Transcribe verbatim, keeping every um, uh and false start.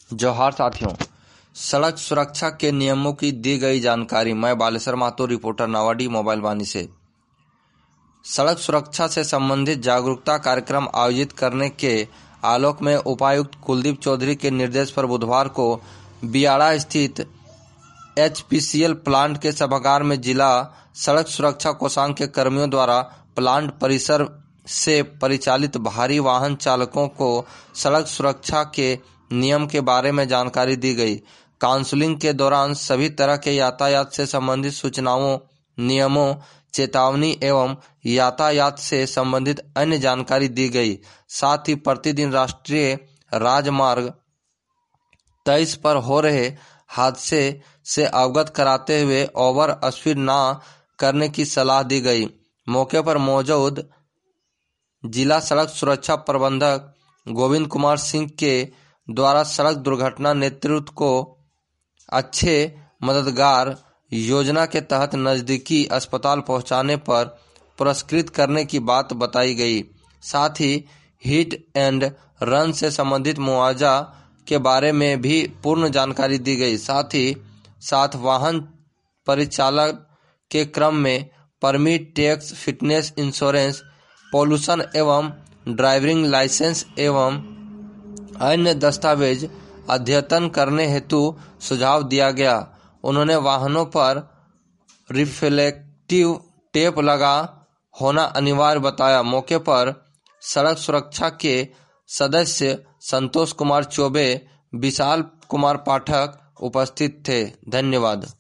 जोहार साथियों, सड़क सुरक्षा के नियमों की दी गई जानकारी। मैं बालेश्वर महतो, रिपोर्टर नावाडी मोबाइल वाणी से। सड़क सुरक्षा से संबंधित जागरूकता कार्यक्रम आयोजित करने के आलोक में उपायुक्त कुलदीप चौधरी के निर्देश पर बुधवार को बियाड़ा स्थित H P C L plant के सभागार में जिला सड़क सुरक्षा कोषांग के कर्मियों द्वारा प्लांट परिसर से परिचालित भारी वाहन चालकों को सड़क सुरक्षा के नियम के बारे में जानकारी दी गई। काउंसलिंग के दौरान सभी तरह के यातायात से संबंधित सूचनाओं, नियमों, चेतावनी एवं यातायात से संबंधित अन्य जानकारी दी गई। साथ ही प्रतिदिन राष्ट्रीय राजमार्ग तेईस पर हो रहे हादसे से अवगत कराते हुए ओवर स्पीड न करने की सलाह दी गई। मौके पर मौजूद जिला सड़क सुरक्षा प्रबंधक गोविंद कुमार सिंह के द्वारा सड़क दुर्घटना नेतृत्व को अच्छे मददगार योजना के तहत नजदीकी अस्पताल पहुंचाने पर पुरस्कृत करने की बात बताई गई। साथ ही हिट एंड रन से संबंधित मुआवजा के बारे में भी पूर्ण जानकारी दी गई। साथ ही साथ वाहन परिचालन के क्रम में permit, tax, fitness, insurance, pollution एवं ड्राइविंग लाइसेंस एवं अन्य दस्तावेज अद्यतन करने हेतु सुझाव दिया गया। उन्होंने वाहनों पर रिफ्लेक्टिव टेप लगा होना अनिवार्य बताया। मौके पर सड़क सुरक्षा के सदस्य संतोष कुमार चौबे, विशाल कुमार पाठक उपस्थित थे। धन्यवाद।